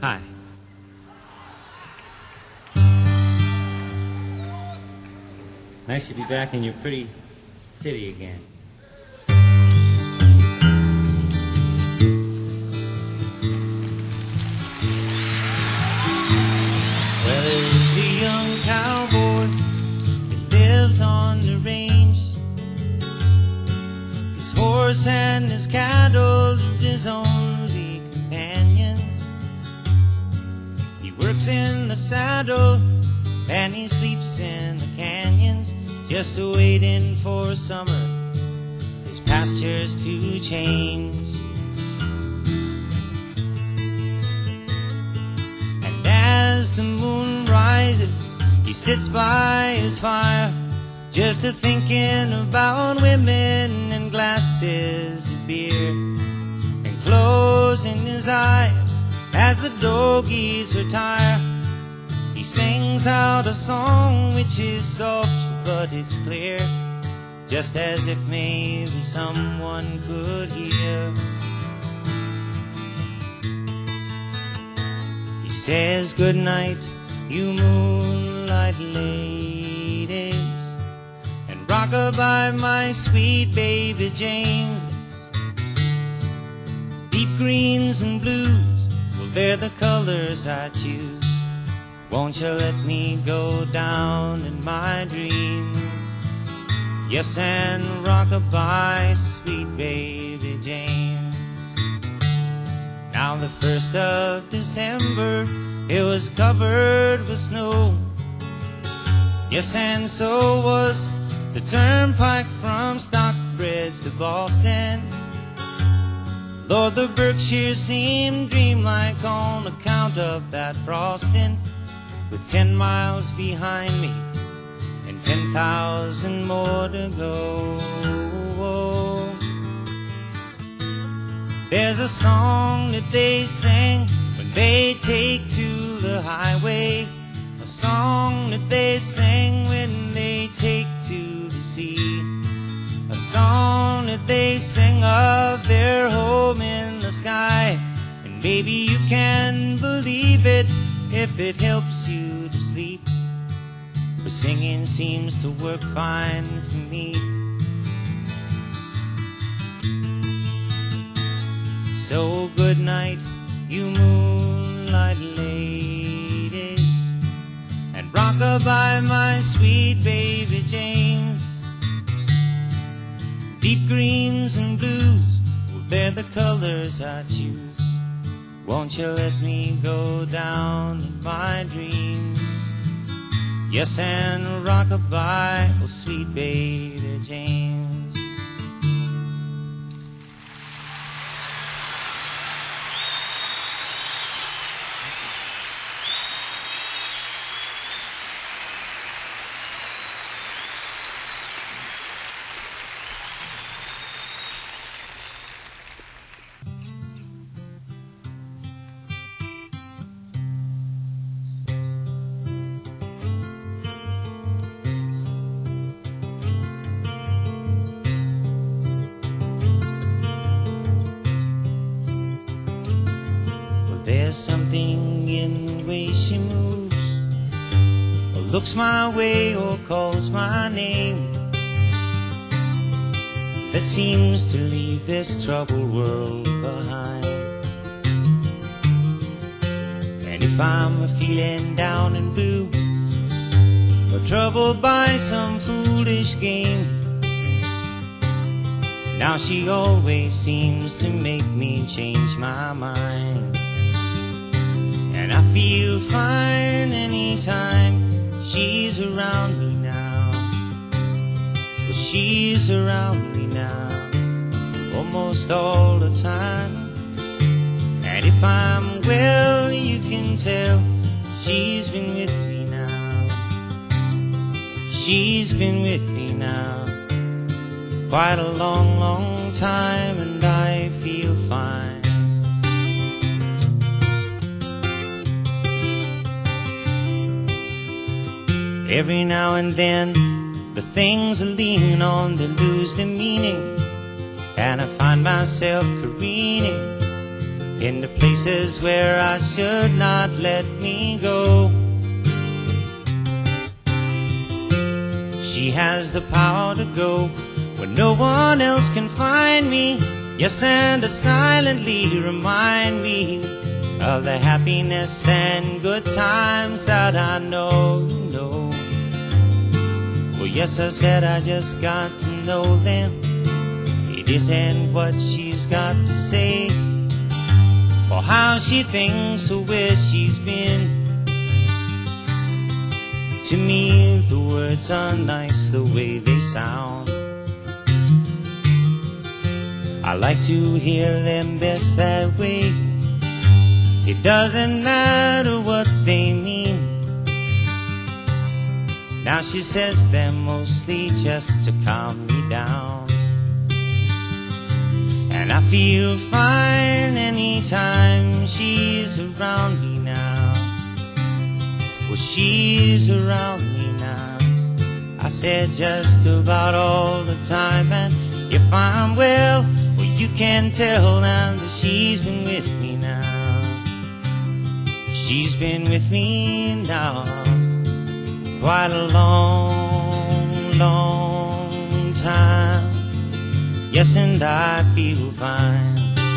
Hi. Nice to be back in your pretty city again. Well, there's a young cowboy that lives on the range. His horse and his cattle are his only companions. He works in the saddle and he sleeps in the canyons, just waiting for summer, his pastures to change. And as the moon rises, he sits by his fire, just a-thinking about women and glasses of beer, and closing his eyes as the doggies retire. He sings out a song which is soft, but it's clear, just as if maybe someone could hear. He says, "Good night, you moonlight ladies, and rock-a-bye, my sweet baby Jane. Deep greens and blues, well, they're the colors I choose. Won't you let me go down in my dreams? Yes, and rock-a-bye, sweet baby James." Now the 1st of December, it was covered with snow. Yes, and so was the turnpike from Stockbridge to Boston. Lord, the Berkshires seemed dreamlike on account of that frosting. With 10 miles behind me and 10,000 more to go. There's a song that they sing when they take to the highway, a song that they sing when they take to the sea, a song that they sing of their home in the sky. And maybe you can believe it if it helps you to sleep, but singing seems to work fine for me. So good night, you moonlight ladies, and rock-a-bye, my sweet baby James. Deep greens and blues, well, they're the colors I choose. Won't you let me go down in my dreams? Yes, and rock-a-bye, oh sweet baby James. There's something in the way she moves, or looks my way or calls my name, that seems to leave this troubled world behind. And if I'm feeling down and blue, or troubled by some foolish game, now she always seems to make me change my mind. And I feel fine anytime she's around me now. Well, she's around me now almost all the time. And if I'm well, you can tell she's been with me now. She's been with me now quite a long, long time, and I feel fine. Every now and then, the things I lean on, they lose their meaning, and I find myself careening into places where I should not let me go. She has the power to go where no one else can find me. Yes, and to silently remind me of the happiness and good times that I know. Well, yes, I said I just got to know them. It isn't what she's got to say, or how she thinks, or where she's been. To me, the words are nice the way they sound. I like to hear them best that way. It doesn't matter what they mean. Now she says them mostly just to calm me down, and I feel fine anytime she's around me now. Well, she's around me now. I said just about all the time, and if I'm well, you can tell now that she's been with me now. She's been with me now quite a long, long time. Yes, and I feel fine.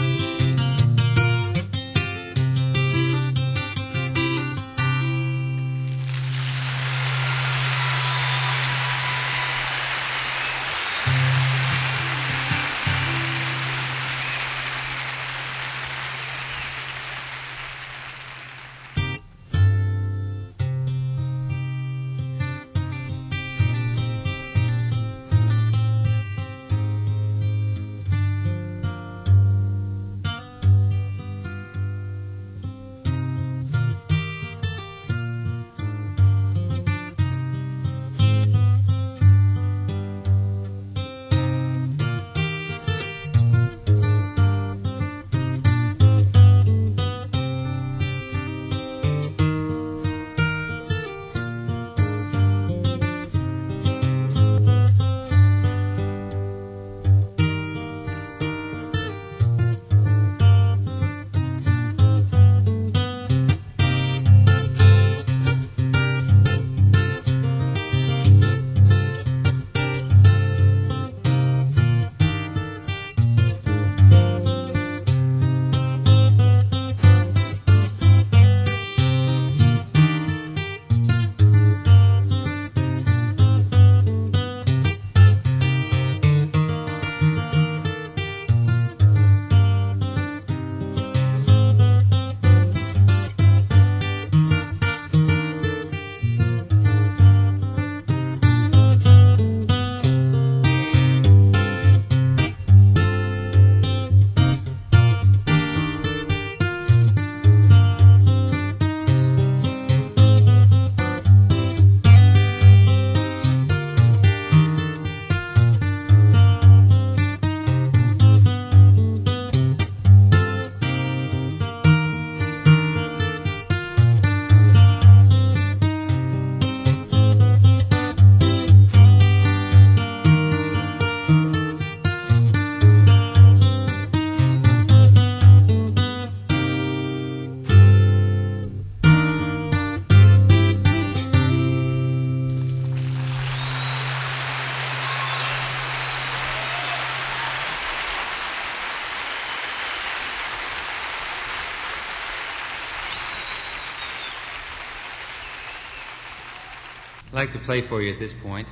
I'd like to play for you at this point.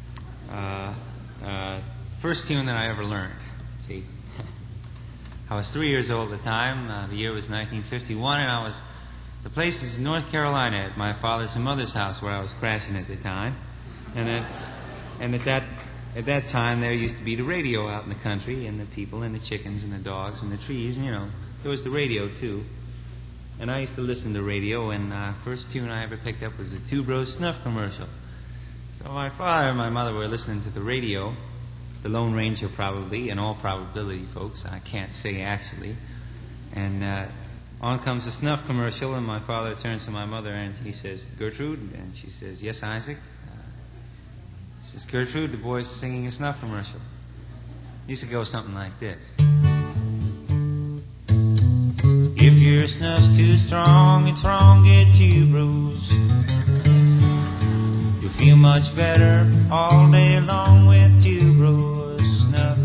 First tune that I ever learned. See, I was 3 years old at the time. The year was 1951, and the place is North Carolina, at my father's and mother's house where I was crashing at the time. And at that time, there used to be the radio out in the country, and the people and the chickens and the dogs and the trees, and there was the radio too. And I used to listen to radio, and first tune I ever picked up was a Two Bros Snuff commercial. So my father and my mother were listening to the radio, the Lone Ranger probably, in all probability, folks. I can't say actually. And on comes a snuff commercial, and my father turns to my mother and he says, "Gertrude?" And she says, "Yes, Isaac." He says, "Gertrude, the boy's singing a snuff commercial." It used to go something like this. If your snuff's too strong, it's wrong, get two brews. You'll feel much better all day long with two brews of snuff.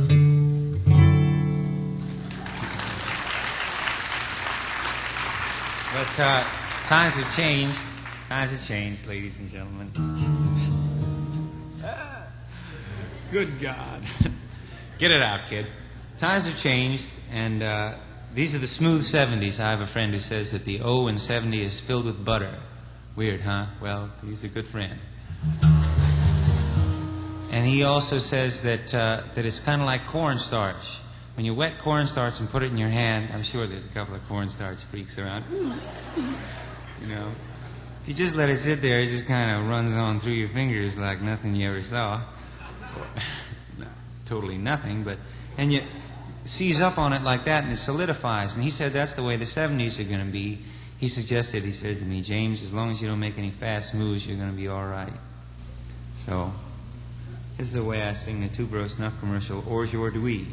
But times have changed. Times have changed, ladies and gentlemen. Good God. Get it out, kid. Times have changed, and these are the smooth 70s. I have a friend who says that the O in 70 is filled with butter. Weird, huh? Well, he's a good friend. And he also says that it's kind of like cornstarch. When you wet cornstarch and put it in your hand, I'm sure there's a couple of cornstarch freaks around. You know, if you just let it sit there, it just kind of runs on through your fingers like nothing you ever saw. Not totally nothing, but and you seize up on it like that and it solidifies. And he said that's the way the 70s are going to be. He suggested, he said to me, James, as long as you don't make any fast moves, you're going to be all right. So this is the way I sing the Two-Bro Snuff commercial, Aujourd'hui.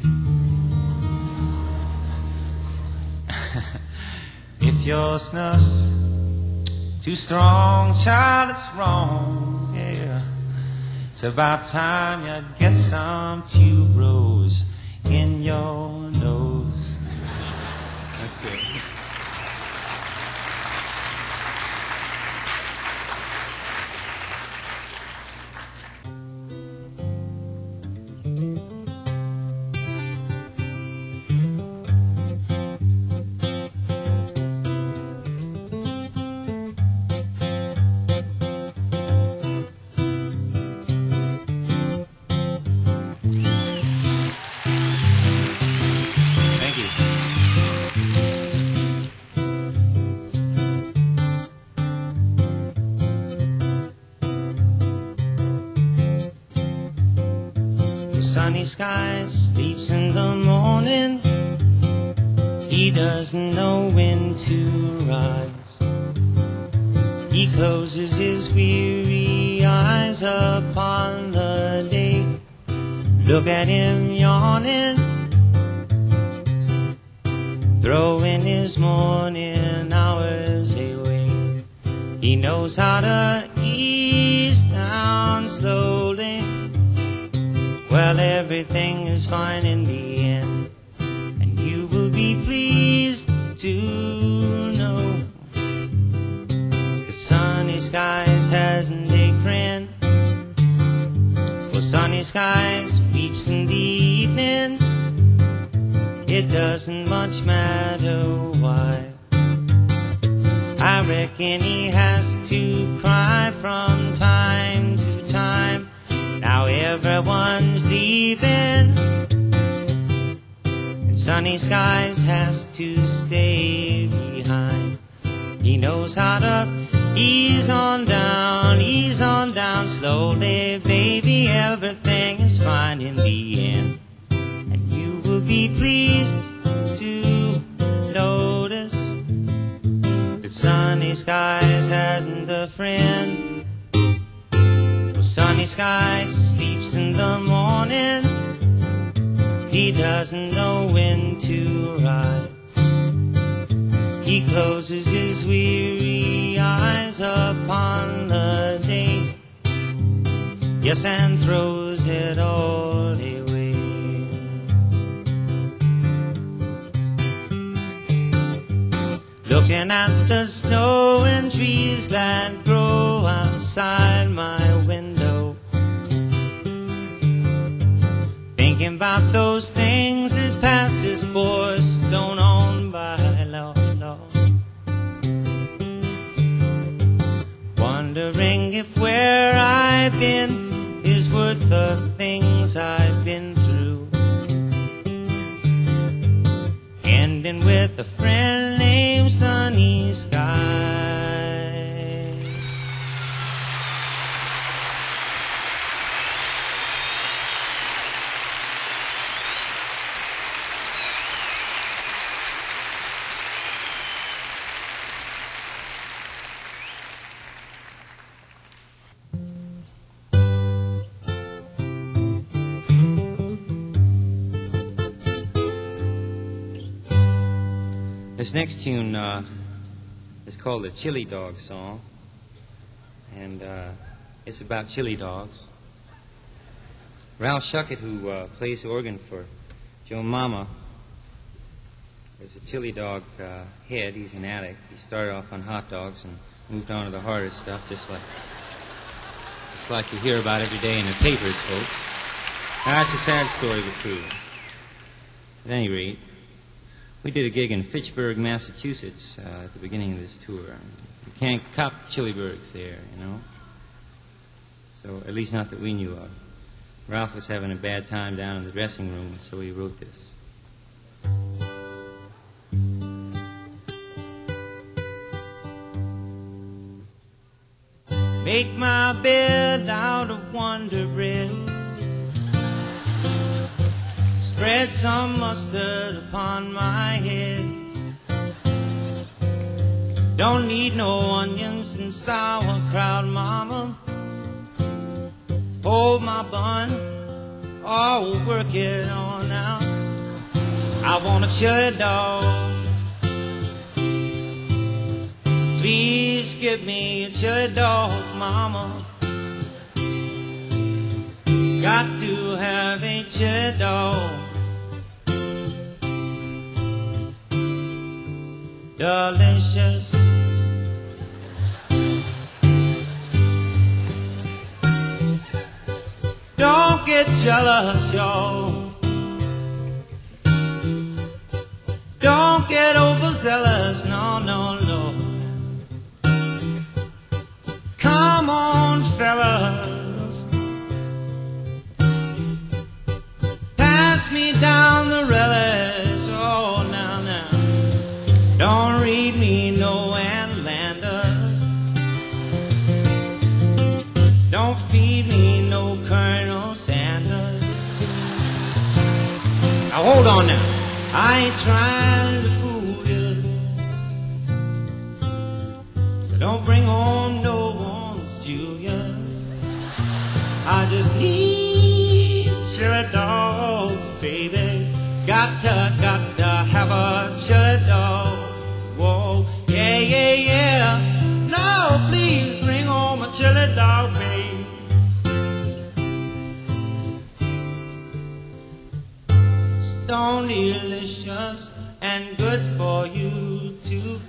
If your snuff's too strong, child, it's wrong, yeah. It's about time you get some Two-Bros in your nose. That's it. Sunny skies, sleeps in the morning. He doesn't know when to rise. He closes his weary eyes upon the day. Look at him yawning, throwing his morning hours away. He knows how to ease down slowly. Well, everything is fine in the end, and you will be pleased to know that Sunny Skies hasn't a friend. For Sunny Skies weeps in the evening. It doesn't much matter why. I reckon he has to cry from time to time. Now everyone's leaving, and Sunny Skies has to stay behind. He knows how to ease on down slowly, baby. Everything is fine in the end, and you will be pleased to notice that Sunny Skies hasn't a friend. Sunny Skies sleeps in the morning. He doesn't know when to rise. He closes his weary eyes upon the day. Yes, and throws it all away. Looking at the snow and trees that grow outside my window, thinking about those things that pass as poor stone on by law. Wondering if where I've been is worth the things I've been through. Ending with a friend named Sunny Skies. This next tune is called the Chili Dog Song, and it's about chili dogs. Ralph Shuckett, who plays the organ for Joe Mama, is a chili dog head. He's an addict. He started off on hot dogs and moved on to the harder stuff, just like you hear about every day in the papers, folks. Now, that's a sad story, but true. At any rate, we did a gig in Fitchburg, Massachusetts at the beginning of this tour. You can't cop chiliburgers there, you know. So, at least not that we knew of. Ralph was having a bad time down in the dressing room, so he wrote this. Make my bed out of Wonder Bread. Spread some mustard upon my head. Don't need no onions and sauerkraut, mama. Hold my bun, or we'll work it on out. I want a chili dog. Please give me a chili dog, mama. Got to have a chili dog. Delicious. Don't get jealous, y'all. Don't get overzealous, no, no, no. Come on, fellas. Pass me down the relish, oh, now, now. Don't read me no Outlanders. Don't feed me no Colonel Sanders. Now hold on now, I ain't trying to fool you. So don't bring home no one's Julius. I just need chili dog, baby. Got to have a chili dog. Whoa, yeah, yeah, yeah. No, please bring home a chili dog, baby. Stone delicious and good for you too.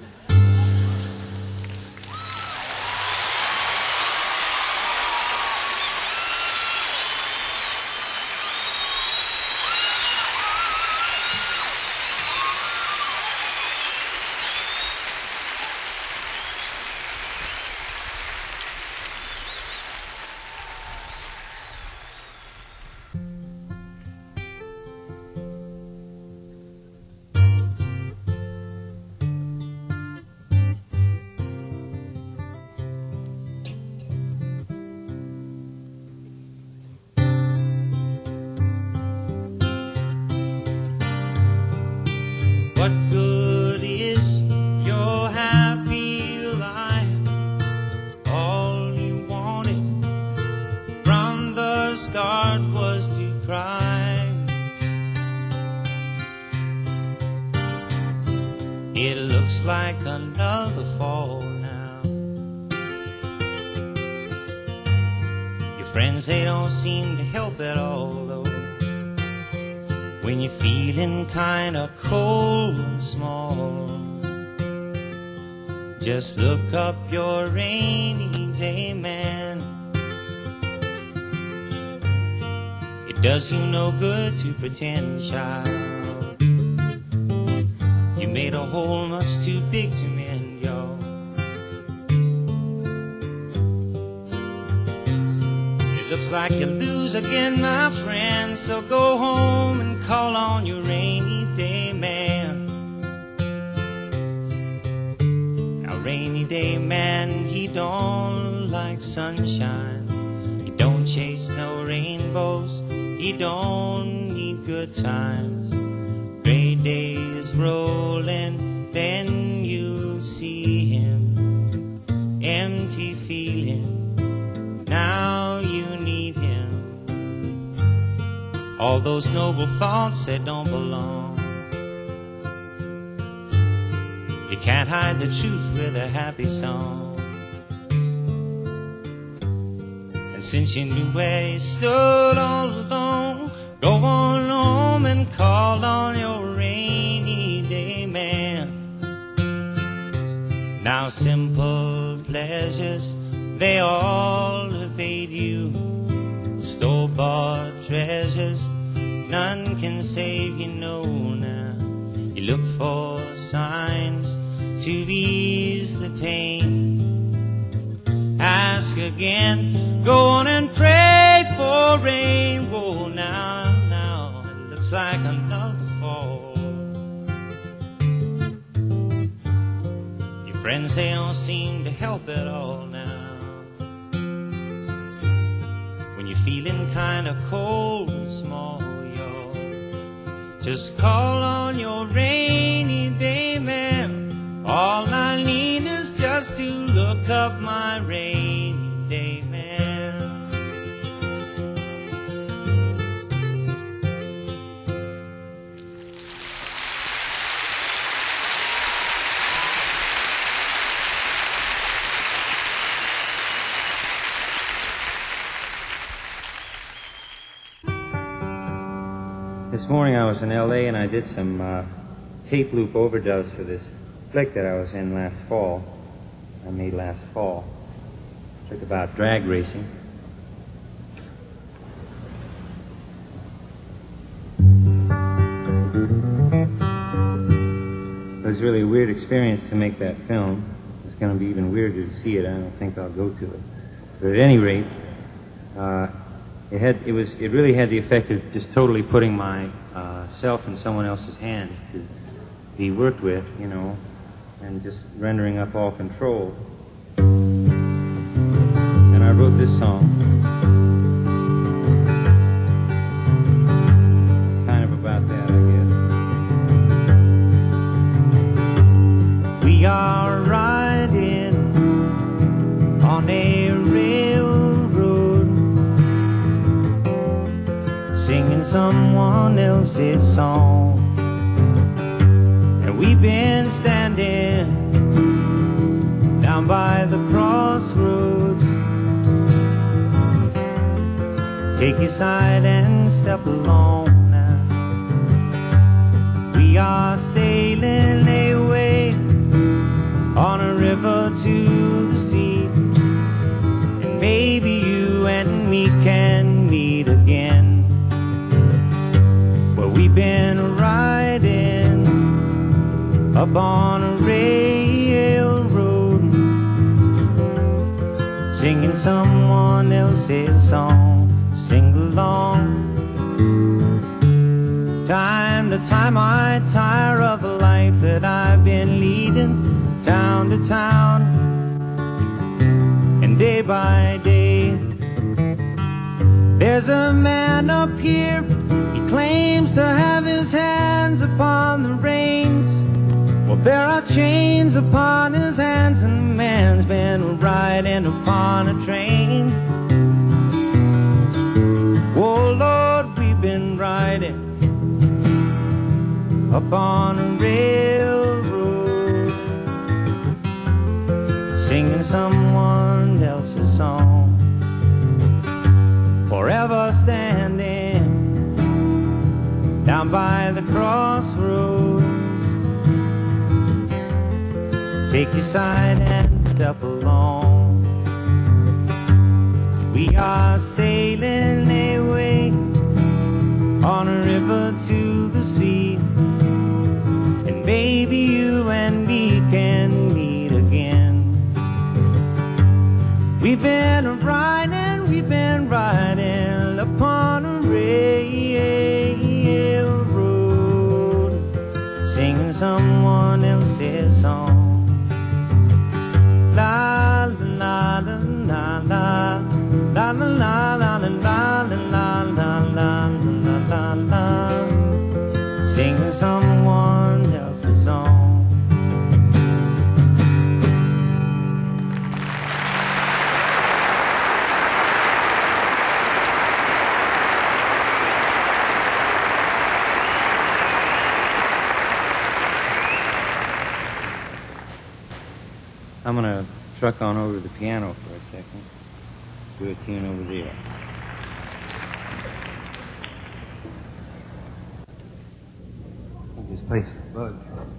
What good is your happy life? All you wanted from the start was to cry. It looks like another fall now. Your friends, they don't seem to help at all, though. When you're feeling kinda cold and small, just look up your rainy day man. It does you no good to pretend, child. You made a hole much too big to mend, y'all. Looks like you lose again, my friend, so go home and call on your rainy day man. Now, rainy day man, he don't like sunshine. He don't chase no rainbows. He don't need good times. Gray days rolling, then you'll see him. Empty feeling. Now you need him. All those noble thoughts that don't belong. You can't hide the truth with a happy song. And since you knew where you stood all alone, go on home and call on your rainy day man. Now simple pleasures, they all evade you. Store-bought treasures, none can save you, no, now. You look for signs to ease the pain. Ask again, go on and pray for rain. Whoa, now, it looks like another fall. Your friends, they don't seem to help at all now. When you're feeling kind of cold and small, y'all, just call on your rainy day man. All I need is just to look up my rainy day man. This morning I was in L.A. and I did some tape loop overdubs for this flick that I was in last fall. I made last fall. It's about drag racing. It was really a weird experience to make that film. It's going to be even weirder to see it. I don't think I'll go to it. But at any rate, it really had the effect of just totally putting my self in someone else's hands to be worked with, you know, and just rendering up all control. And I wrote this song, kind of about that, I guess. We are riding on a railroad, singing someone else's song. And we've been standing down by the crossroads. Take your side and step along now. We are sailing away on a river to the sea, and maybe you and me can meet again. Well, we've been riding up on a railroad, singing someone else's song. Sing along. Time to time I tire of a life that I've been leading, town to town and day by day. There's a man up here, he claims to have his hands upon the reins. Well, there are chains upon his hands, and the man's been riding upon a train. Oh Lord, we've been riding up on a railroad, singing someone else's song. Forever standing down by the crossroads. Take your side and step along. We are sailing away on a river to the sea, and maybe you and me can meet again. We've been riding upon a railroad, singing someone else's song. La la la la la la la la la la la la la la la, singing someone else's song. I'm going to truck on over to the piano for a second. Do a tune over there. I think this place is bugged.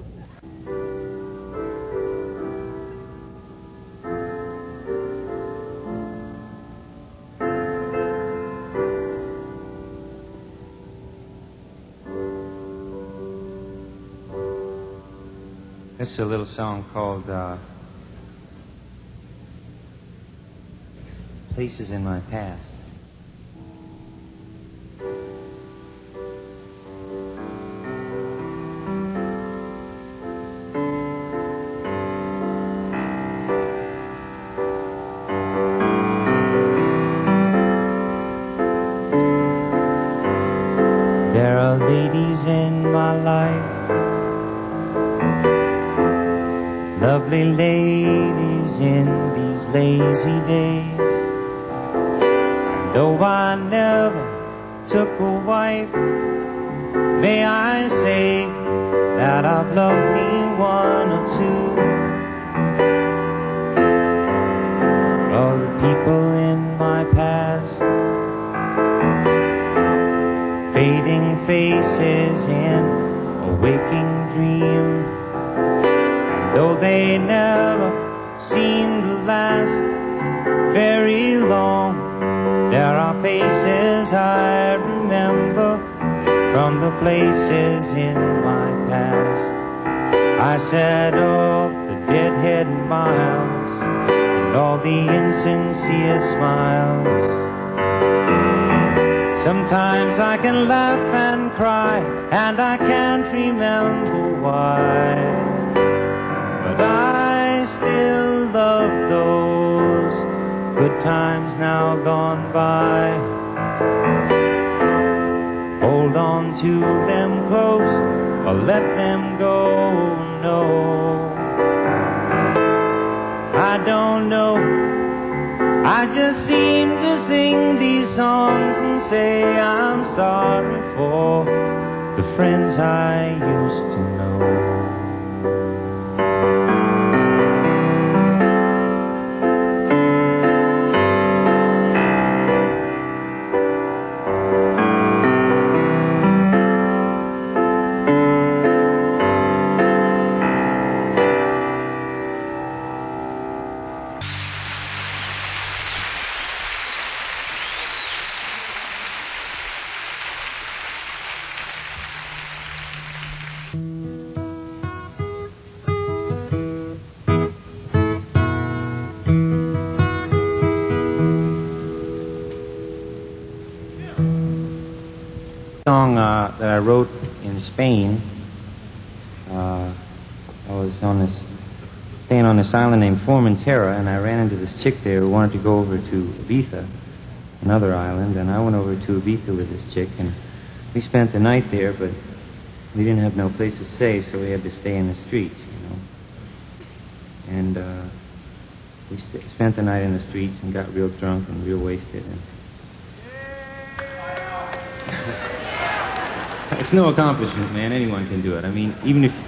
This is a little song called Places in My Past. There are ladies in my life, lovely ladies in these lazy days. Though I never took a wife, may I say that I've loved me one or two. All the people in my past, fading faces in a waking dream. Though they never seem to last very long, there are faces I remember from the places in my past. I said all the deadhead miles and all the insincere smiles. Sometimes I can laugh and cry, and I can't remember why, but I still love those good times now gone by. Hold on to them close or let them go, no. I don't know, I just seem to sing these songs and say I'm sorry for the friends I used to know. Song that I wrote in Spain. I was staying on this island named Formentera, and I ran into this chick there who wanted to go over to Ibiza, another island, and I went over to Ibiza with this chick, and we spent the night there, but we didn't have no place to stay, so we had to stay in the streets, you know. And we spent the night in the streets and got real drunk and real wasted. And it's no accomplishment, man. Anyone can do it. I mean, even if...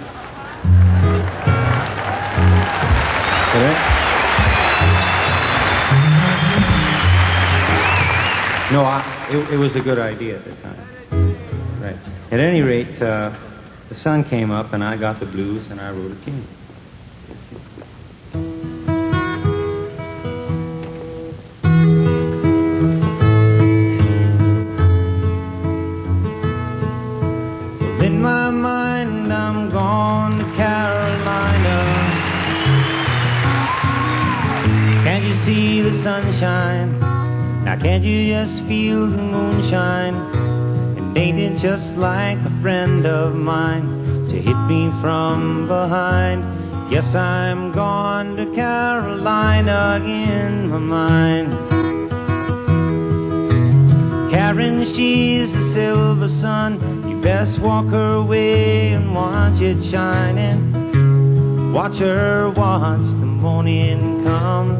No, it was a good idea at the time. Right. At any rate, the sun came up and I got the blues and I wrote a tune. In my mind, I'm gone to Carolina. Can't you see the sunshine? Now can't you just feel the moonshine? And ain't it just like a friend of mine to hit me from behind? Yes, I'm gone to Carolina in my mind. Karen, she's a silver sun. You best walk her way and watch it shining. Watch her watch the morning come.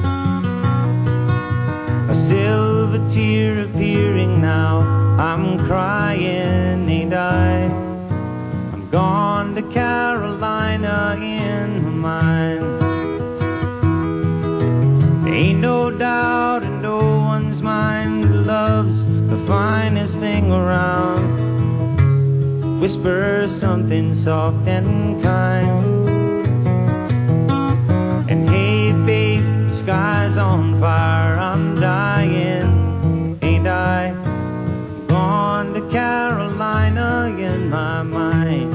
A silver tear appearing now. I'm crying, ain't I? I'm gone to Carolina in my mind. Ain't no doubt in no one's mind love's the finest thing around. Whisper something soft and kind. And hey babe, the sky's on fire, I'm dying. Ain't I gone to Carolina in my mind?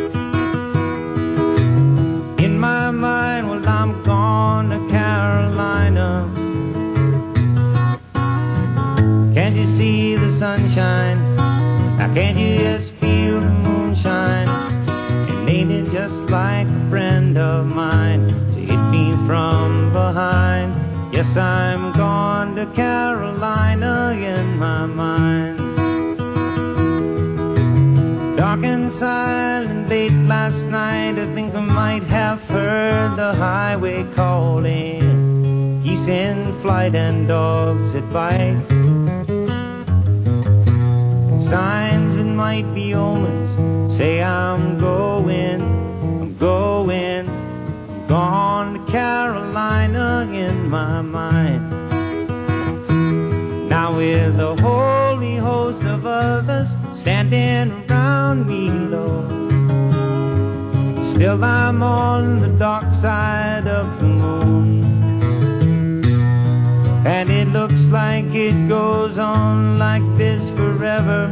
In my mind, well I'm gone to Carolina. Can't you see the sunshine? Now can't you just feel the moonshine? And ain't it just like a friend of mine to hit me from behind? Yes, I'm gone to Carolina in my mind. Dark and silent late last night, I think I might have heard the highway calling. Geese in flight and dogs that bite. Signs that might be omens say I'm going, gone to Carolina in my mind. Now with a holy host of others standing around me, Lord, still I'm on the dark side of the moon. And it looks like it goes on like this forever.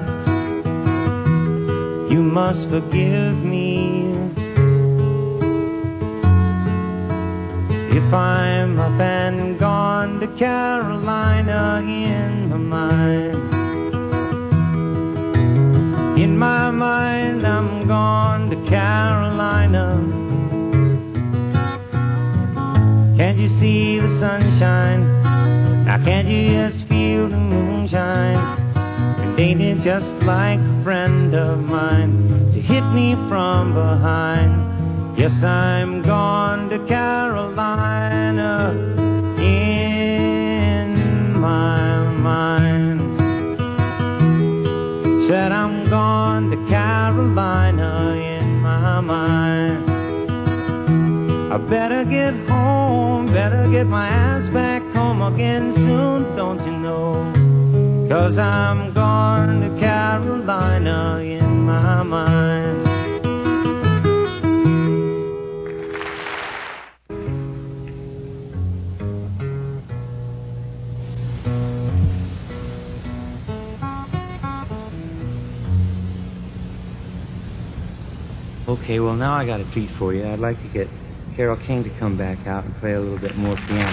You must forgive me if I'm up and gone to Carolina in my mind. In my mind I'm gone to Carolina. Can't you see the sunshine? Now can't you just feel the moonshine? And ain't it just like a friend of mine to hit me from behind? Yes, I'm gone to Carolina in my mind. Said I'm gone to Carolina in my mind. I better get home, better get my ass back home again soon, don't you know? 'Cause I'm gone to Carolina in my mind. Okay, well now I got a treat for you. I'd like to get Carole King to come back out and play a little bit more piano.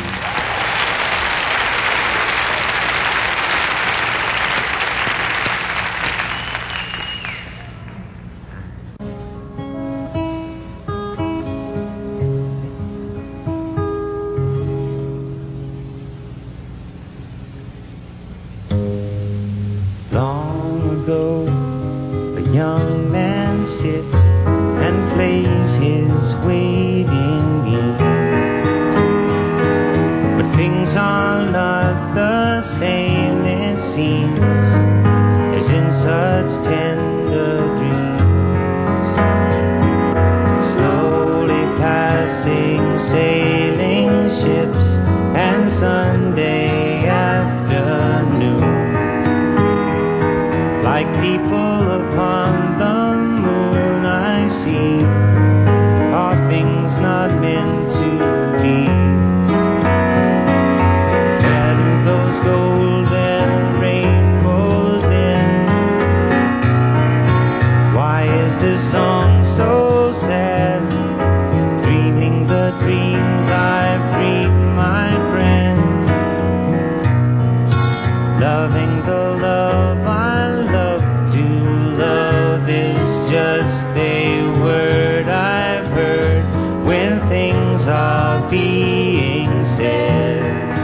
Long ago, a young man sits and plays his waiting game. But things are not the same, it seems, as in such tender dreams. Slowly passing sailing ships and Sunday afternoon, like people upon the moon I see, are things not meant to be. Better those golden rainbows in. Why is this song so sad? Dreaming the dreams I've dreamed, my friends. Loving the love I love to love is just a word I've heard when things are being said.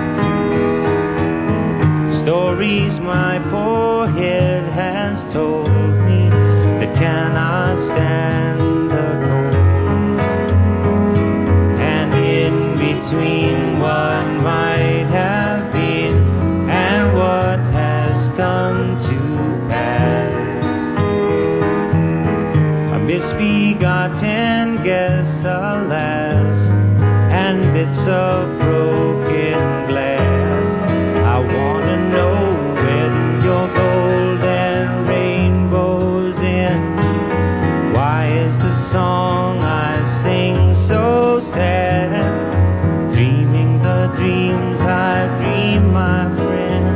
Stories my poor head has told me that cannot stand the cold. And in between what might have been and what has come to pass, a misbegotten guess, alas, and bits of broken glass. I wanna know when your golden rainbow's in. Why is the song I sing so sad? Dreaming the dreams I dream, my friend.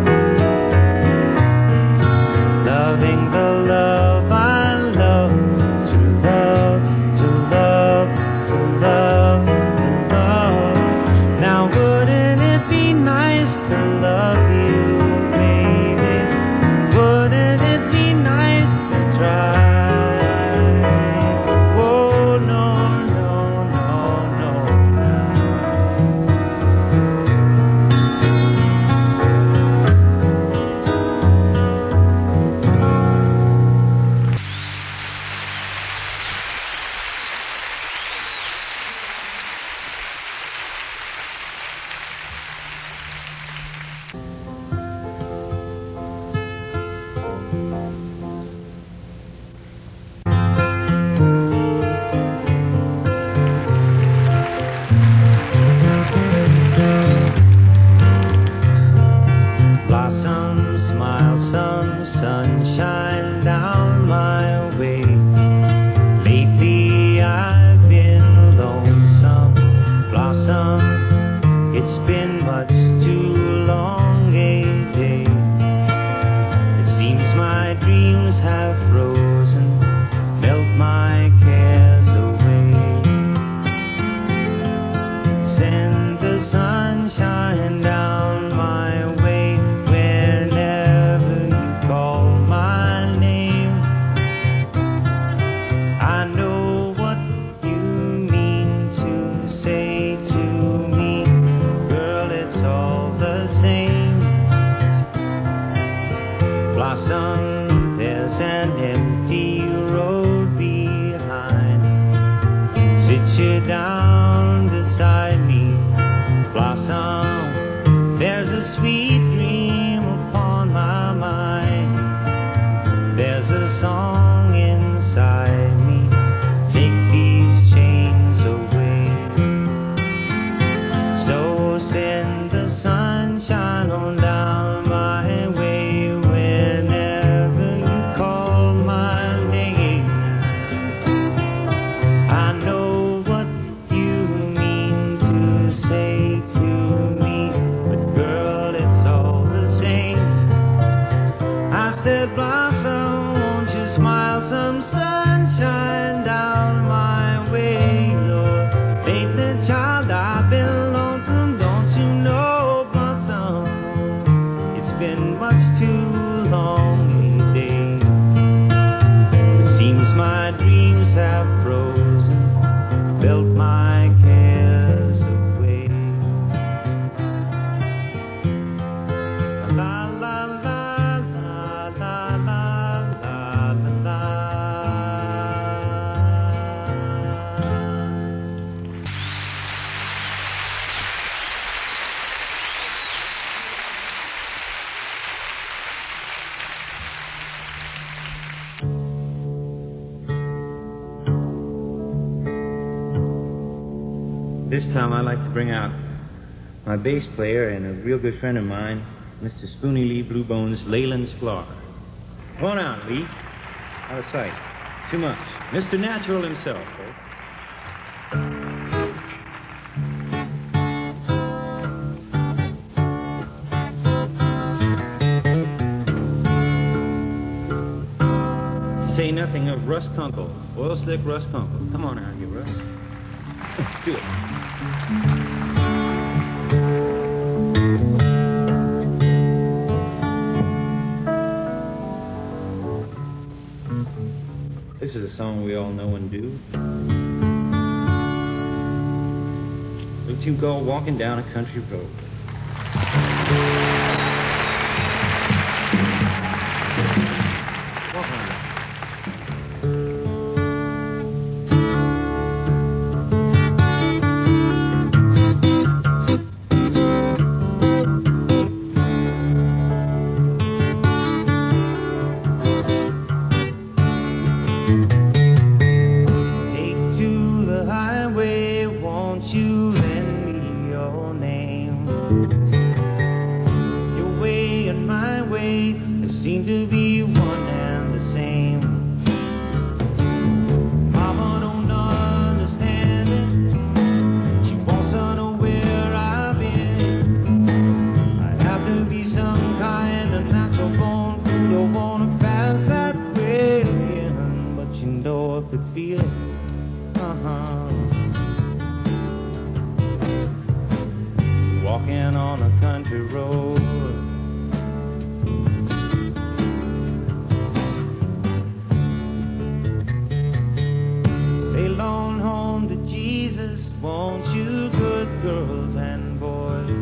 Loving the love I love. To love, to love, to love, to love. Now wouldn't it be nice to love you, baby? Wouldn't it be nice to try? Oh, no, no, no, no. Blossom, smile, some sunshine down my way. Lately I've been lonesome. Blossom, it's been much too long a day. It seems my dreams have frozen, melt my cares away. Send the sunshine down my way whenever you call my name. I know what you mean to say to me, girl, it's all the same. Blossom, there's an empty road behind. Sit you down beside me. Blossom, there's a sweet dream upon my mind. There's a song inside me. Take these chains away. So send the sunshine on down my way whenever you call my name. I know what you mean to say to me, but girl, it's all the same. I said, Blossom, won't you smile some sunshine down my way, Lord? Lately, child, I've been lonesome, don't you know, Blossom? It's been much too long a day. It seems my dreams have frozen, melt my cares away. La la la la la la la la la. This time I'd like to bring out my bass player and a real good friend of mine, Mr. Spoonie Lee Blue Bones Leyland Sklar. Come on out, Lee. Out of sight. Too much. Mr. Natural himself, folks. Say nothing of Russ Kunkel, Oil Slick Russ Kunkel. Come on out here, Russ. Do it. This is a song we all know and do. A tune called Walking Down a Country Road. Walk on. Take to the highway, won't you lend know I could feel it. Walking on a country road. Sail on home to Jesus, won't you, good girls and boys?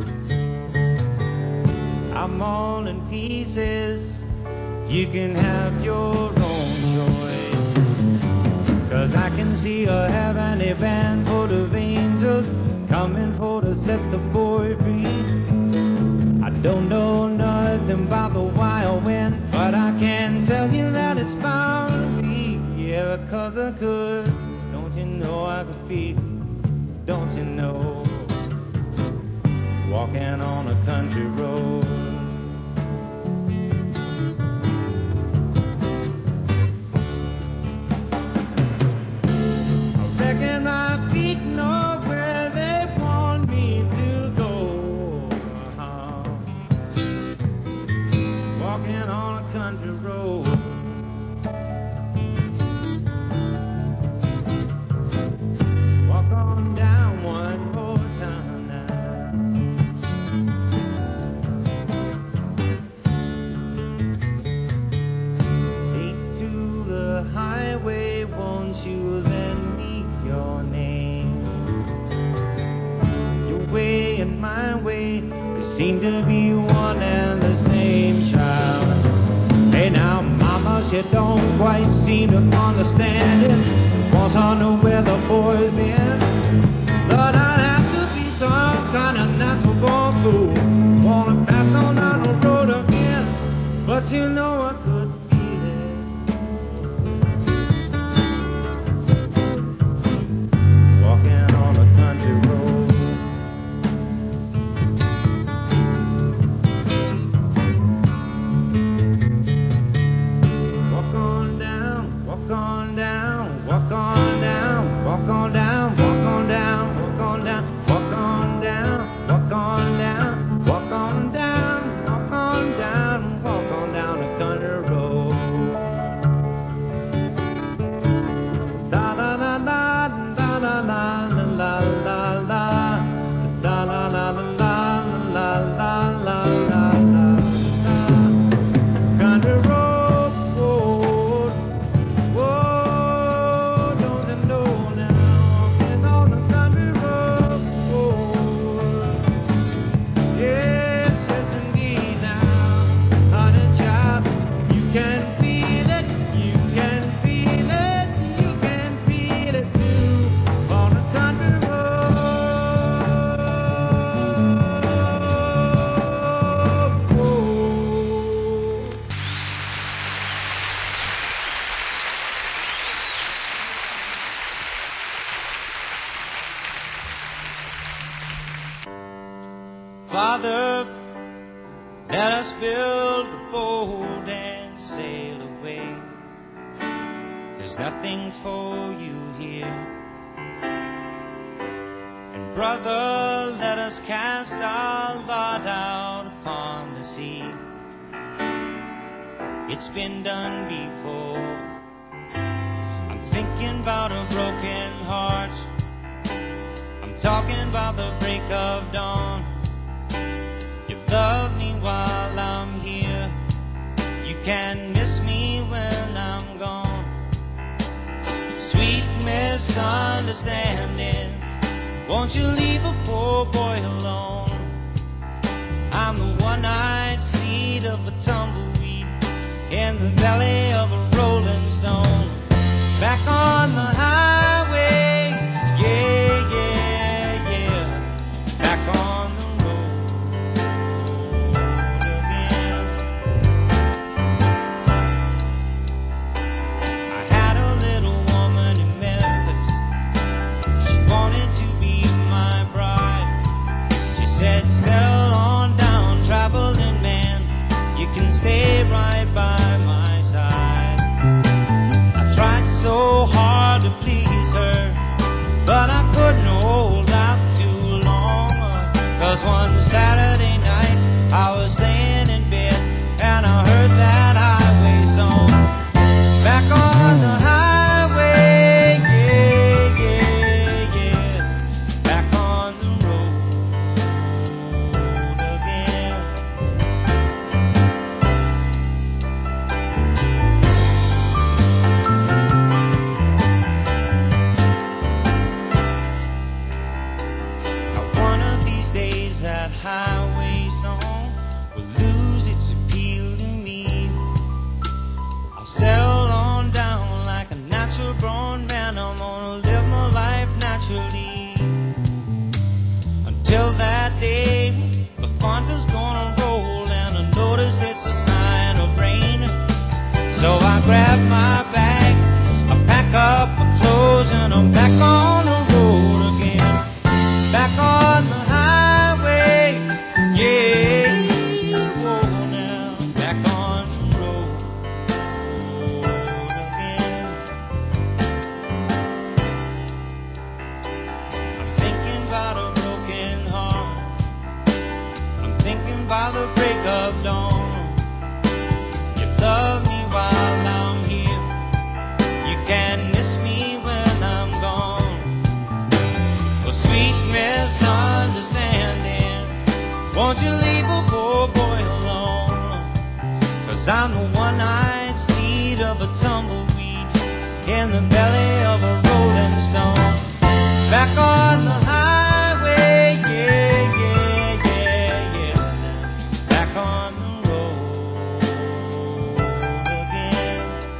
I'm all in pieces, you can have your own choice. 'Cause I can see a heavenly band full of angels coming for to set the boy free. I don't know nothing about the wild wind, but I can tell you that it's bound to be. Yeah, 'cause I could. Don't you know I could feel? Don't you know? Walking on a country road. I reckon my feet know where they want me to go. Walking on a country road. Walk on down one more time now. Take to the highway, won't you lend me your name? Your way and my way, they seem to be one and the same, child. Hey now, mama, she don't quite seem to understand it. Wants to know where the boy's been. But I'd have to be some kind of natural born fool. Wanna pass on down the road again, but you know I could feel it. Walking on a country road. Walk on down, walk on down, walk on down, walk on down, walk on down, walk on down, walk on down, walk on down, walk on down, walk on down, walk on down the country road. La la la la la la la la la la la la la la la la la la. Country road, road. Whoa, don't you know now? Walking on the country road. Yes, yes indeed now. Honey child, you can feel it, you can feel it, you can feel it too. On the country road. Whoa. Father, let us build a boat and sail away. There's nothing for you here. And brother, let us cast our lot out upon the sea. It's been done before. I'm thinking about a broken heart. I'm talking about the break of dawn. You love me while I'm here. You can miss me when I'm gone. Sweet misunderstanding, won't you leave a poor boy alone? I'm the one-eyed seed of a tumbleweed in the belly of a rolling stone. Back on the highway, yeah, yeah, yeah. Back on the road again. I had a little woman in Memphis. She wanted to be my bride. She said, settle on down, traveling man. You can stay right by my side. I tried so hard to please her, but I couldn't hold out too long. 'Cause one Saturday night I was staying in bed and I heard that highway song. Back on the highway, naturally. Until that day, the thunder's gonna roll, and I notice it's a sign of rain. So I grab my bags, I pack up my clothes, and I'm back on the road again. Back on the highway, yeah. Whoa, now, back on the road again. I'm thinking about a broken heart. I'm thinking about the break of dawn. You love me while I'm here. You can miss me when I'm gone. Oh, sweet misunderstanding, won't you leave a poor boy alone? 'Cause I'm the one-eyed seed of a tumbleweed in the belly of a rolling stone. Back on the highway, yeah, yeah, yeah, yeah. Back on the road again.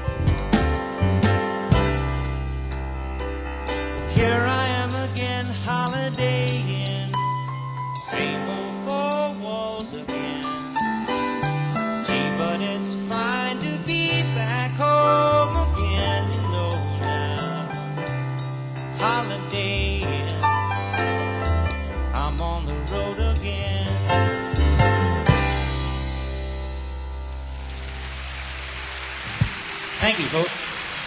Here I am again, holidaying, same old four walls again. Gee, but it's fine to be back home again, you know now. Holidaying, I'm on the road again. Thank you, folks.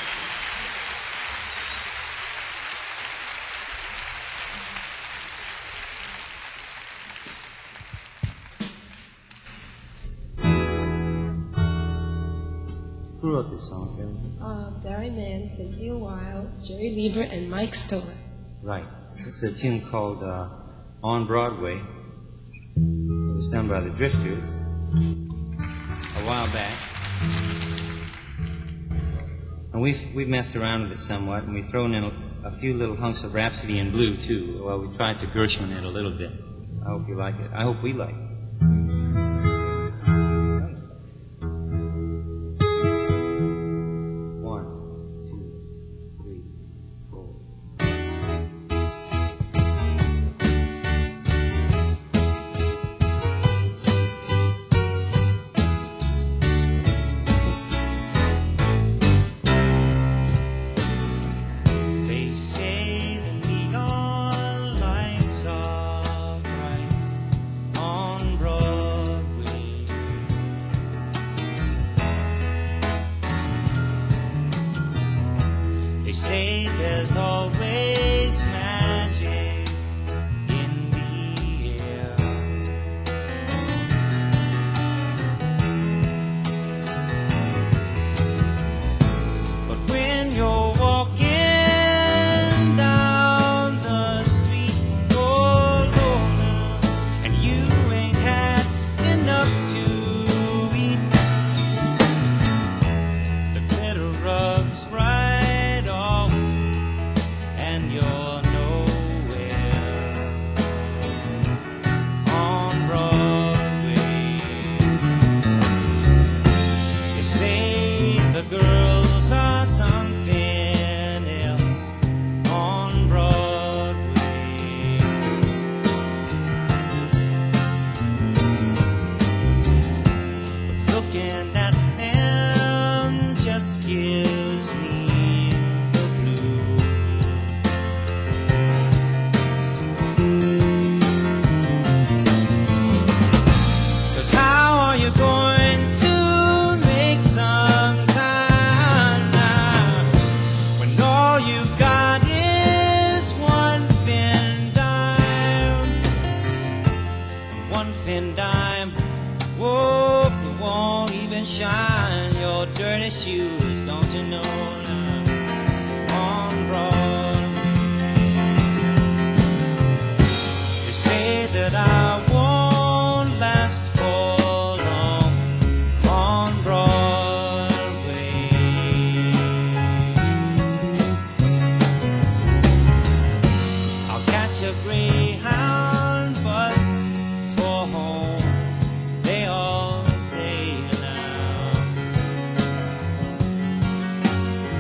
Who wrote this song, Billy? Barry Mann, Cynthia Wilde, Jerry Lieber, and Mike Stoller. Right. It's a tune called On Broadway. It was done by the Drifters a while back. And we've messed around with it somewhat, and we've thrown in a few little hunks of Rhapsody in Blue, too. Well, we tried to Gershwin it a little bit. I hope you like it. I hope we like it. They say the neon lights are bright on Broadway. They say there's always magic in the air. But when you're walking down the street, oh Lord, and you ain't had enough to eat, the glitter rubs right off, and you're nowhere on Broadway. You say the girls are something else on Broadway. But looking at them just gives me the blues. 'Cause how are you going to make some time now when all you've got is one thin dime? One thin dime, whoa, it won't even shine your dirty shoes, don't you know now? On Broadway, they say that I won't last for long on Broadway. I'll catch a Greyhound bus for home, they all say now.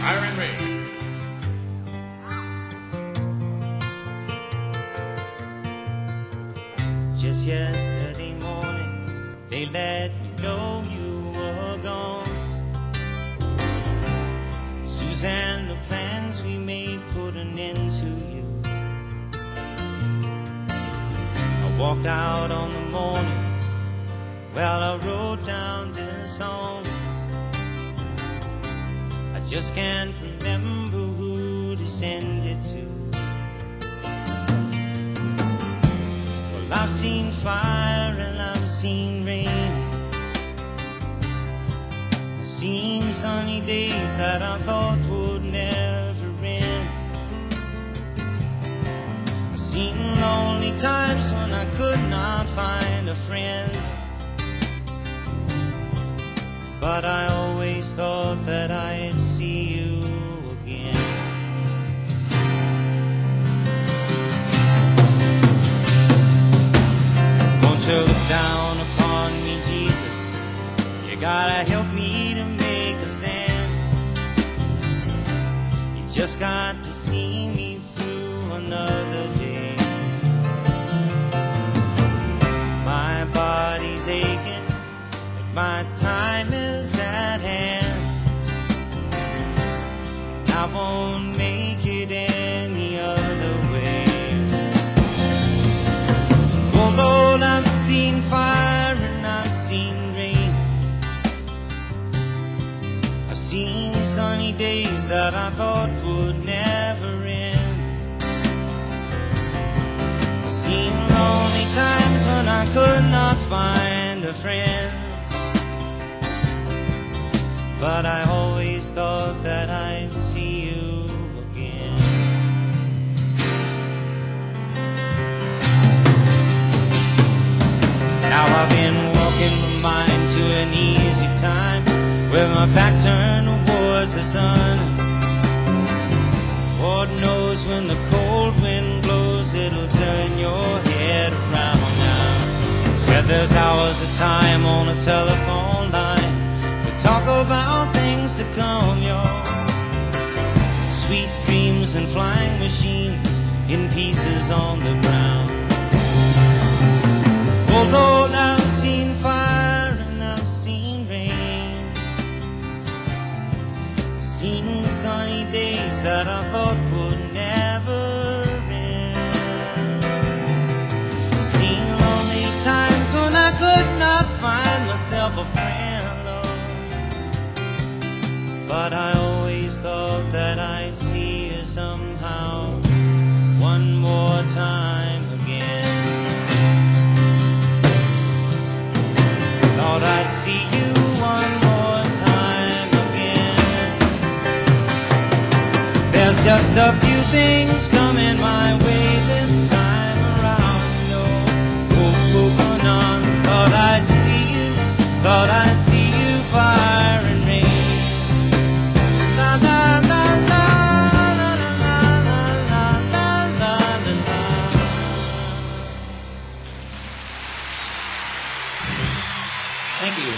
Fire and Rain. Just yesterday morning, they let me know you were gone. Suzanne, the plans we made put an end to you. I walked out on the morning, well, I wrote down this song. I just can't remember who to send it to. Well, I've seen fire and I've seen rain. I've seen sunny days that I thought would never end. I've seen lonely times when I could not find a friend. But I always thought that I'd see you again. Won't you look down upon me, Jesus? You gotta help me to make a stand. You just got to see me through another day. My body's aching, my time is at hand. I won't make it any other way. Oh Lord, I've seen fire and I've seen rain. I've seen sunny days that I thought would never end. I've seen lonely times when I could not find a friend. But I always thought that I'd see you again. Now I've been walking my mind to an easy time, with my back turned towards the sun. Lord knows when the cold wind blows, it'll turn your head around now. Said there's hours of time on a telephone line. Talk about things to come, your sweet dreams and flying machines in pieces on the ground. Oh Lord, I've seen fire and I've seen rain. I've seen sunny days that I thought would never end. I've seen lonely times when I could not find myself a friend. But I always thought that I'd see you somehow one more time again. Thought I'd see you one more time again. There's just a few things coming my way this time around. Oh, on. Thought I'd see you, thought I'd see you fire and rain. Thank you.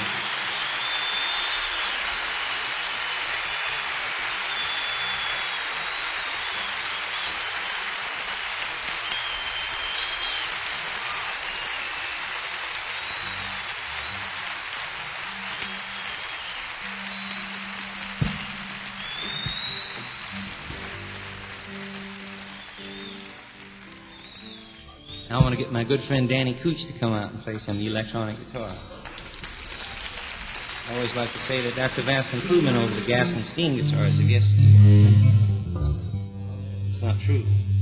Now I want to get my good friend Danny Cooch to come out and play some electronic guitar. I always like to say that that's a vast improvement over the gas and steam guitars of yesteryear. It's not true.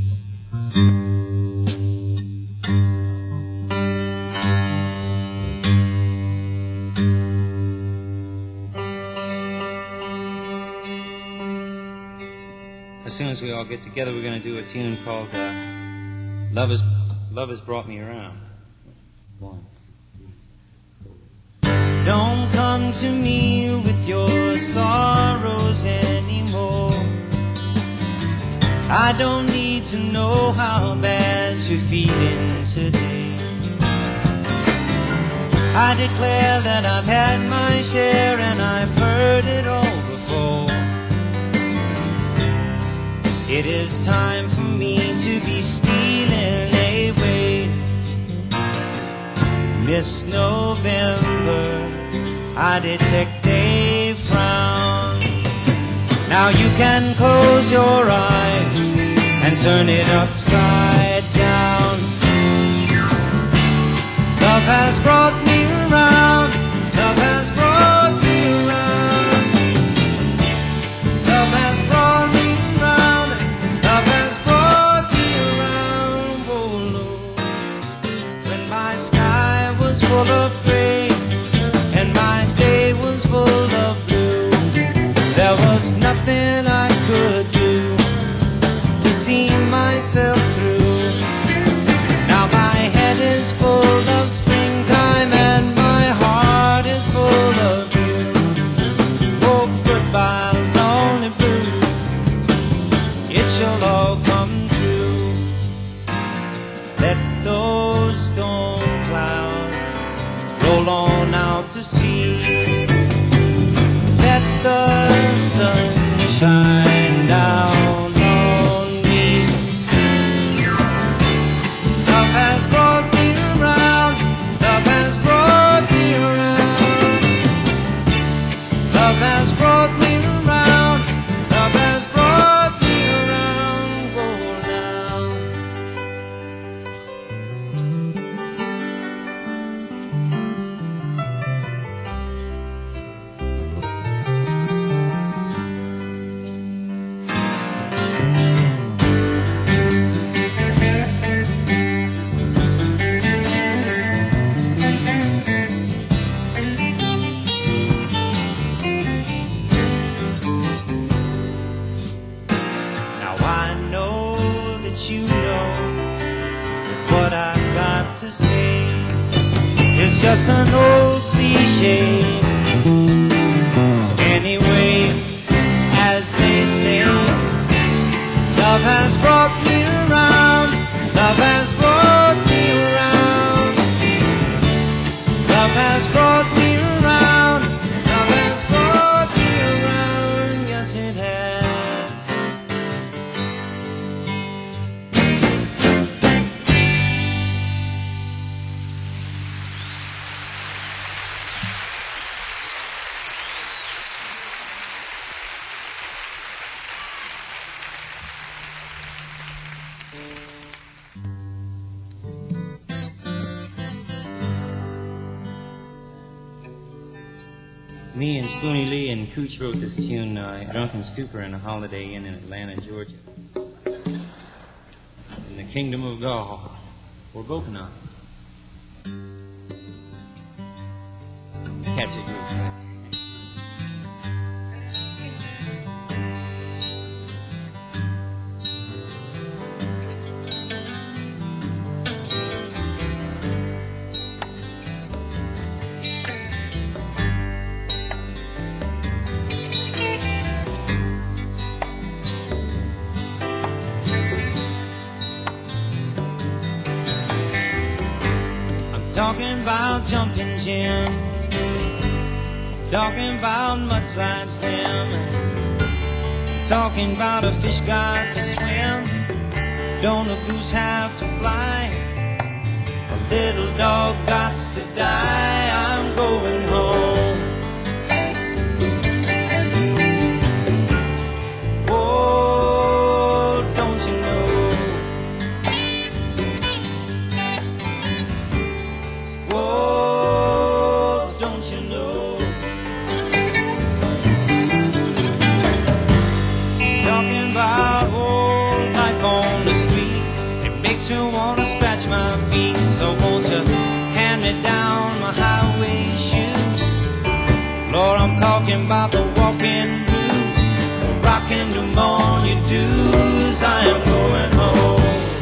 As soon as we all get together, we're going to do a tune called Love Has Brought Me Around. One. Don't come to me with your sorrows anymore. I don't need to know how bad you're feeling today. I declare that I've had my share and I've heard it all before. It is time for me to be stealing away. Miss November, I detect a frown. Now you can close your eyes and turn it upside down. Love has brought me around. Love has brought me around. Love has brought me around. Love has brought me around. Oh Lord, when my sky was full of gray and my day was full of blue, there was nothing I could do to see myself through. Now my head is full of springtime and my heart is full of you. Oh, goodbye, lonely blue, it shall all come true. Let those storm clouds roll on out to sea. Let the sun shine down on me. Love has brought me around. Love has brought me around. Love has brought me around. Love has brought me around. Oh, now. Now I know that you know that what I've got to say is just an old cliche. Anyway, as they say, love has brought me around. Love has brought me around. Love has brought me around. Love has brought me around. Yes, it has. Me and Spoony Lee and Cooch wrote this tune, Drunken Stupor, in a Holiday Inn in Atlanta, Georgia. In the kingdom of God, or Bokanah. Catch it, Cooch. Talking about jumping Jim, talking about mudslide stem, talking about a fish got to swim, don't a goose have to fly, a little dog gots to die, I'm going home. Oh, don't you know? Oh, don't you know? Talking about old life on the street, it makes me want to scratch my feet. So won't you hand me down my highway shoes? Lord, I'm talking about the walking blues, the rocking pneumonia dues. I am going home.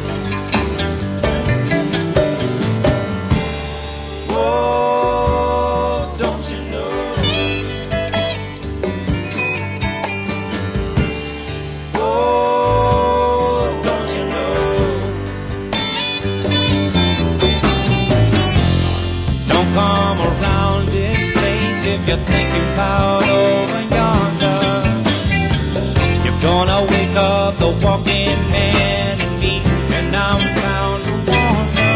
If you're thinking about over yonder, you're gonna wake up of the walking man in me, and I'm bound to wander.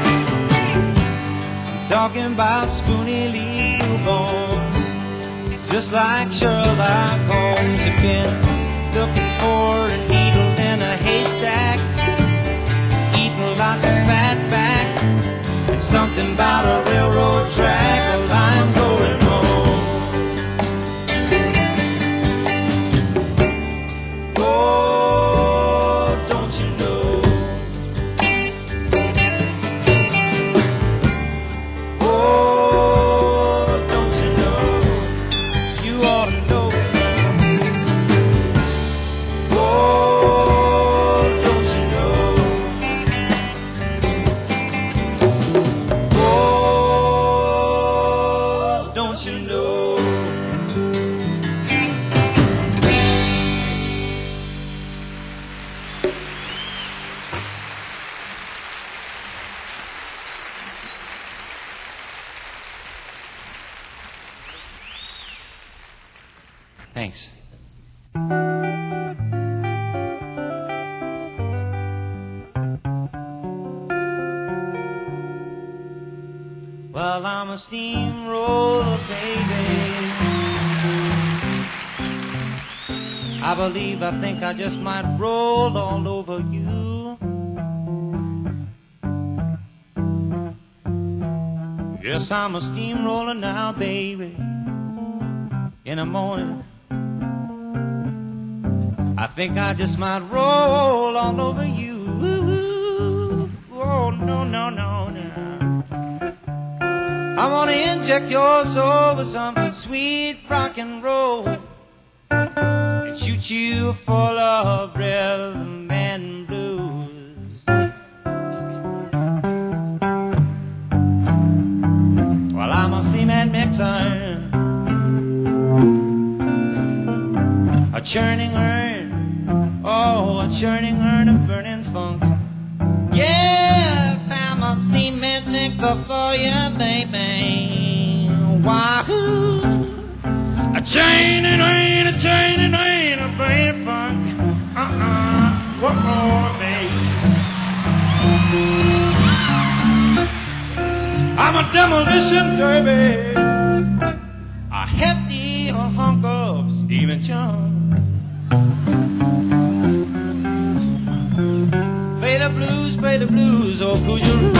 I'm talking about spoony little bones, just like Sherlock Holmes had been looking for a needle in a haystack, eating lots of fat back, and something about a railroad track. Well, I'm going home. Oh, don't you know? Oh, don't you know? You ought to know. Oh, don't you know? Oh, don't you know? Thanks. Well, I'm a steamroller, baby. I think I just might roll all over you. Yes, I'm a steamroller now, baby. In the morning, I think I just might roll all over you. Oh, no, no, no, no. I wanna inject your soul with some sweet rock and roll and shoot you full of rhythm and blues. Well, I'm a cement mixer, a churning urn, oh, a churning urn of burning funk. Yeah, I'm a cement mixer for you, baby. Wahoo! A chain and rain, a chain and rain, a burning funk. Whoa, baby. I'm a demolition derby, a hefty hunk of steaming chunk. Play the blues, oh, could you?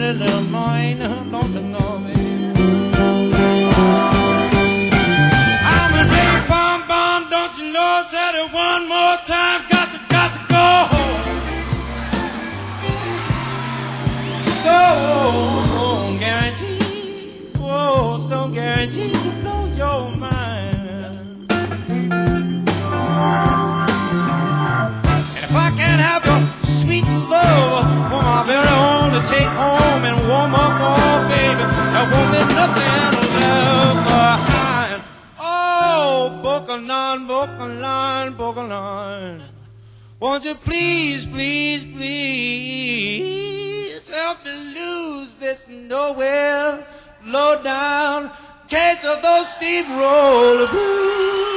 early in the morning, don't you know me? I'm a big bomb, don't you know? Said it one more time, got to go home. Stone guarantee, whoa, stone guarantee to blow your mind. And if I can't have your sweet love for my very own to take home and warm up, oh baby, there won't be nothing left behind. Oh, Boca-Line, won't you please, please, please help me lose this nowhere, low down case of those steamroller blues.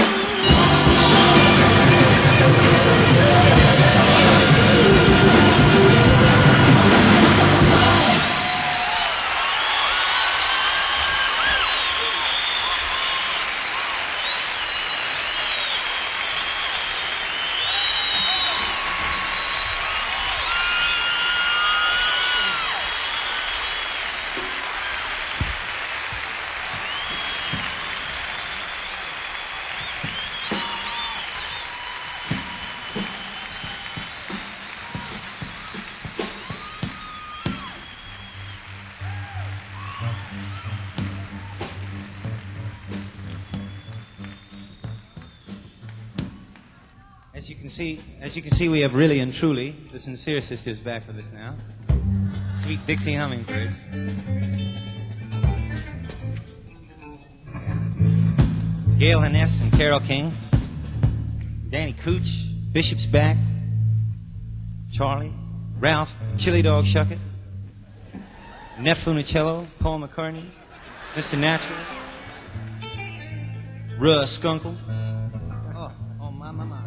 As you can see, we have really and truly the Sincere Sisters back with us now. Sweet Dixie Hummingbirds. Gail Henness and Carole King. Danny Cooch, Bishop's back. Charlie, Ralph, Chili Dog Shuckett. Nef Funicello, Paul McCartney, Mr. Natural, Russ Skunkle. Oh, my.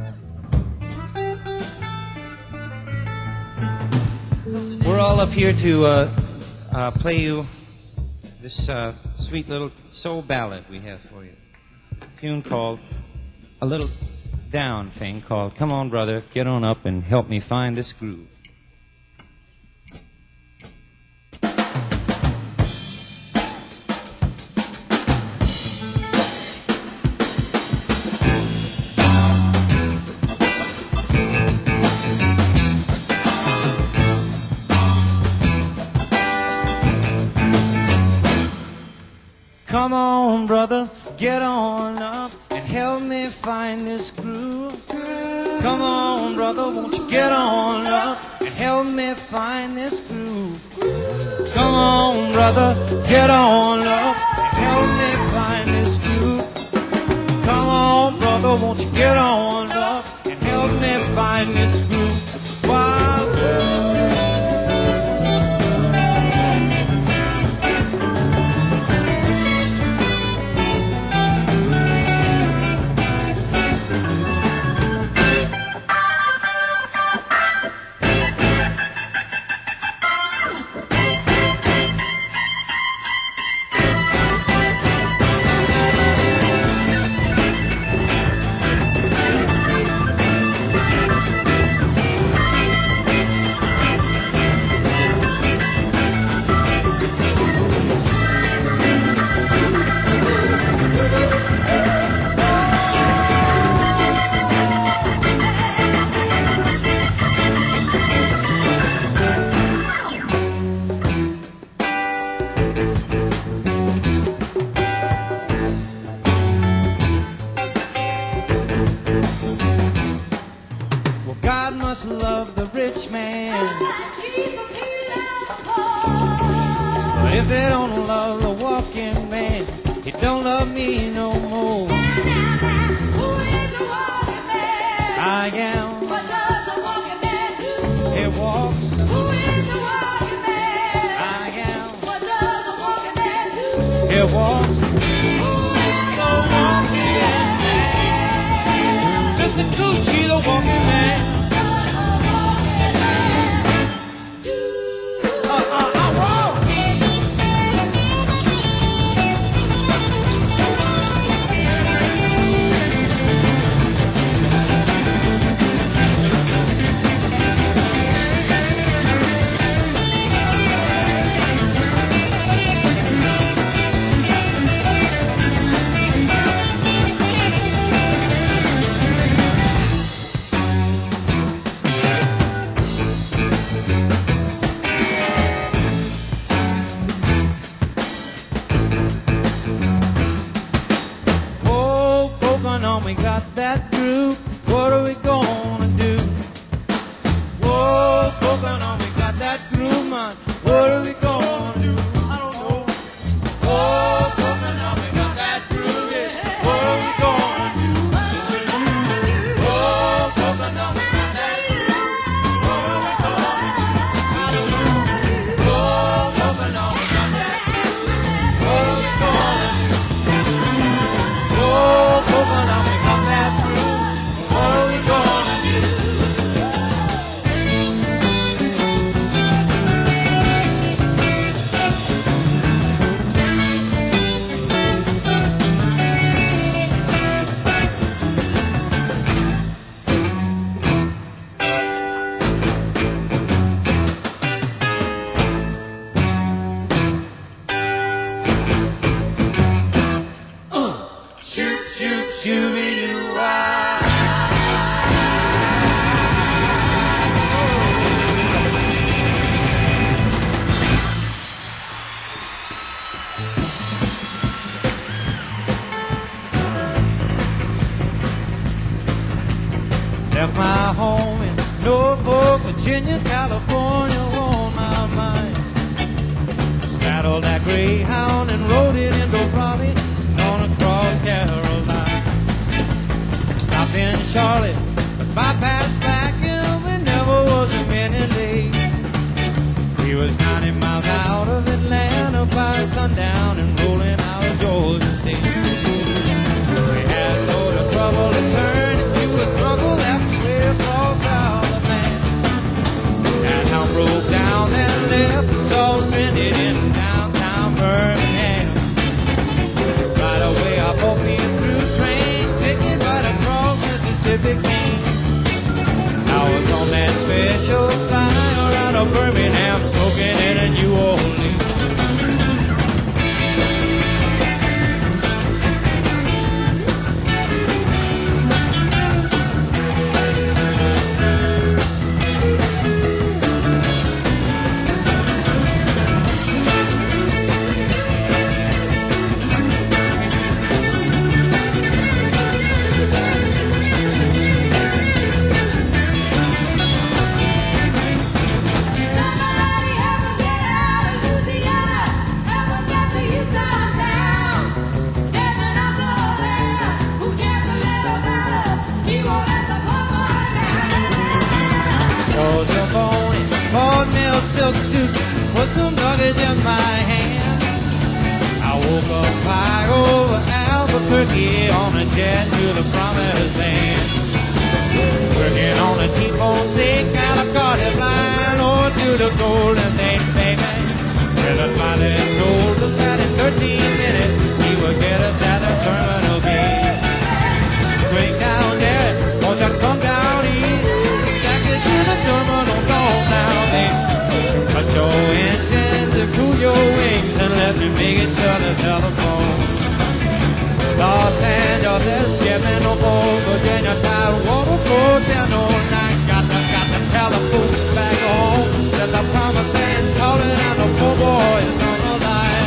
We're all up here to play you this sweet little soul ballad we have for you. A tune called, a little down thing called Come On Brother, Get On Up and Help Me Find This Groove. Come on, brother, get on up and help me find this groove. Come on, brother, won't you get on up and help me find this groove. Come on, brother, get on up and help me find this groove. Come on, brother, won't you get on up and help me find this groove. Wow. Love the rich man, Jesus, he loved the poor. but if they don't love the walking man, he don't love me no more. Who is a walking man? I am. What does a walking man do? He walks. Who is a walking man? I am. What does a walking man do? He walks. Who is The walking man. Mr. Coochie, the walking man. my home in Norfolk, Virginia, California on my mind. Saddled that Greyhound and rode it into Robbie on across Carolina. Stopped in Charlotte, bypassed Blackhill, we never was a minute late. We was 90 miles out of Atlanta by sundown and rolling out of Georgia State. We had a load of trouble to turn into a struggle halfway across Alabama. That hound broke down and left us all stranded in downtown Birmingham. Right away I bought me a through train ticket right across Mississippi King. I was on that special flyer out of Birmingham, smoking in a New Orleans. Silk suit, put some luggage in my hand. I woke up high over Albuquerque on a jet to the promised land. Working on a T-bone steak and a Cardiff line, or to the Golden Gate, baby. Well, the pilot told us that in 13 minutes he would get us at the terminal gate. Swing down there, won't you come down east? Back into the terminal, go down there. Cut your engines and cool your wings and let me make it to the telephone. Los Angeles, skipping over Virginia, Tidewater, float down all night. Got the telephone back home. Let the promised land calling out the poor boys on the line.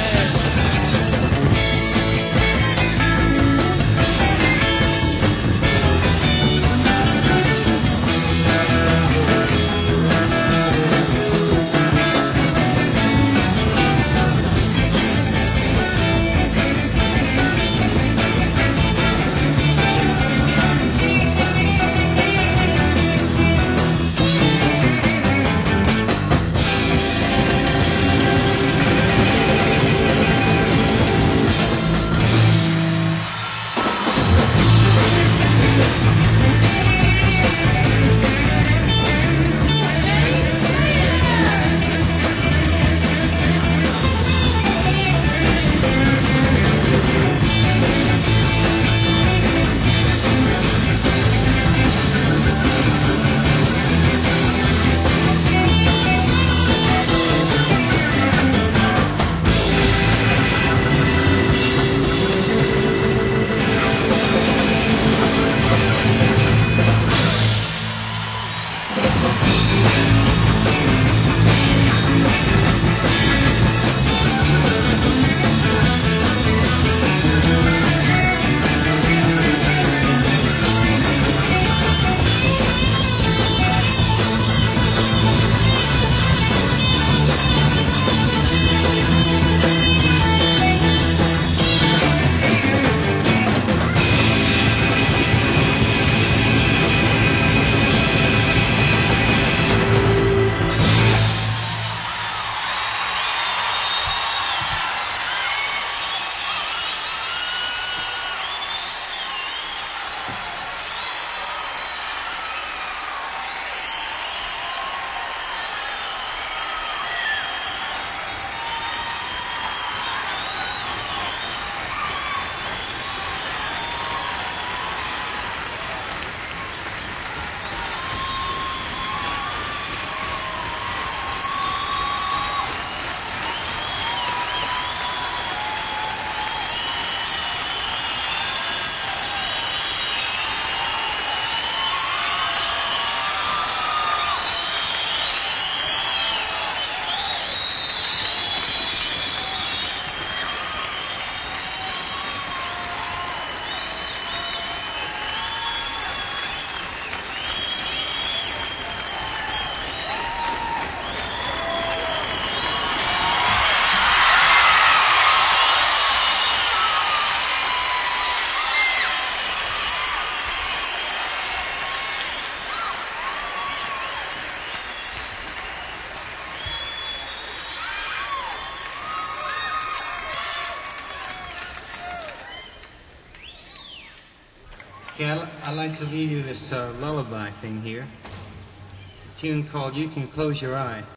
Okay, I'd like to leave you this lullaby thing here. It's a tune called You Can Close Your Eyes.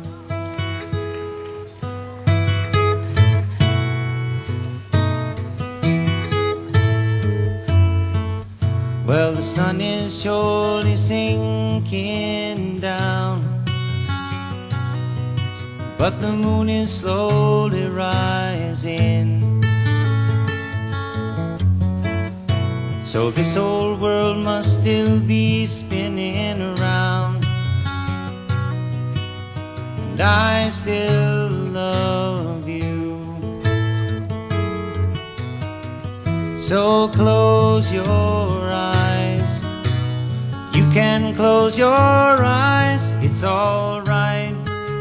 Well, the sun is surely sinking down, but the moon is slowly rising. So this old world must still be spinning around, and I still love you. So close your eyes. You can close your eyes, it's alright.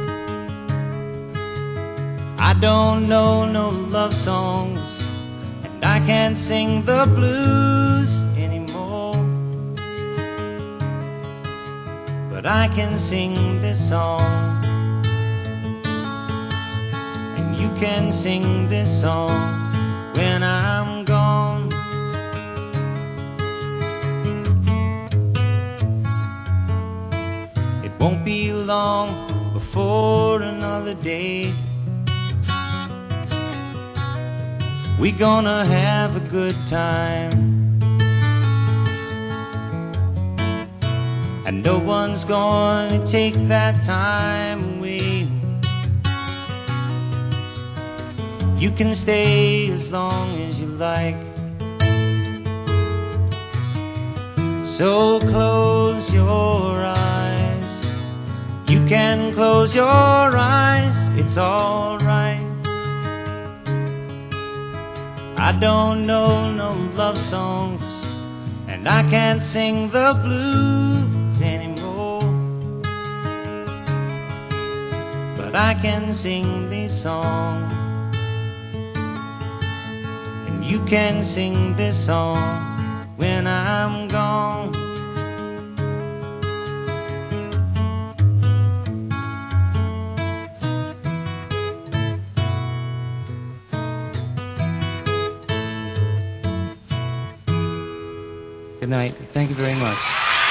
I don't know no love songs, and I can't sing the blues anymore, but I can sing this song, and you can sing this song when I'm gone. It won't be long before another day we gonna have a good time, and no one's gonna take that time away. You can stay as long as you like, so close your eyes. You can close your eyes, it's alright. I don't know no love songs, and I can't sing the blues anymore, but I can sing this song, and you can sing this song when I'm gone. Good night. Thank you very much.